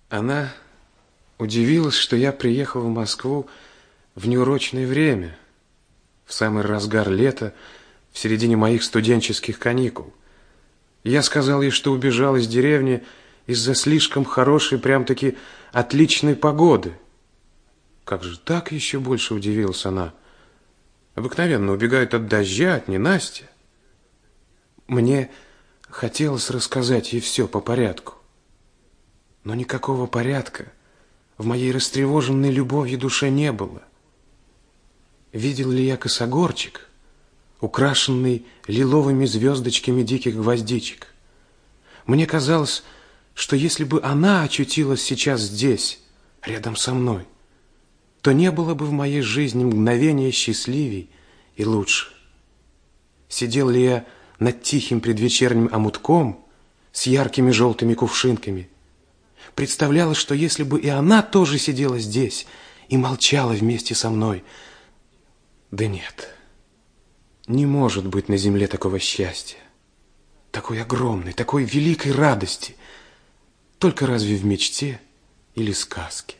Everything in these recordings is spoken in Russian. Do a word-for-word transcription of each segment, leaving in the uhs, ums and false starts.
Она удивилась, что я приехал в Москву в неурочное время, в самый разгар лета, в середине моих студенческих каникул. Я сказал ей, что убежал из деревни из-за слишком хорошей, прям-таки отличной погоды. Как же так, еще больше удивилась она. Обыкновенно убегают от дождя, от ненастья. Мне хотелось рассказать ей все по порядку. Но никакого порядка в моей растревоженной любовью душе не было. Видел ли я косогорчик, украшенный лиловыми звездочками диких гвоздичек? Мне казалось, что если бы она очутилась сейчас здесь, рядом со мной, то не было бы в моей жизни мгновения счастливей и лучше. Сидел ли я над тихим предвечерним омутком с яркими желтыми кувшинками? Представлялось, что если бы и она тоже сидела здесь и молчала вместе со мной. Да нет, не может быть на земле такого счастья, такой огромной, такой великой радости, только разве в мечте или сказке.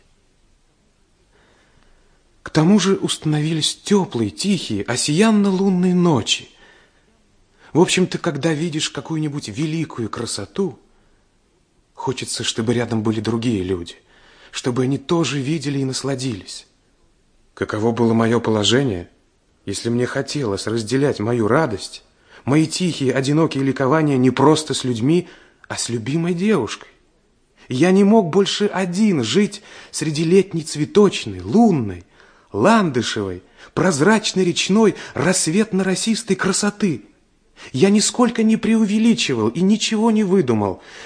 К тому же установились теплые, тихие, осиянно-лунные ночи. В общем-то, когда видишь какую-нибудь великую красоту, хочется, чтобы рядом были другие люди, чтобы они тоже видели и насладились. Каково было мое положение, если мне хотелось разделять мою радость, мои тихие, одинокие ликования не просто с людьми, а с любимой девушкой. Я не мог больше один жить среди летней цветочной, лунной, ландышевой, прозрачной речной, рассветно-росистой красоты. Я нисколько не преувеличивал и ничего не выдумал.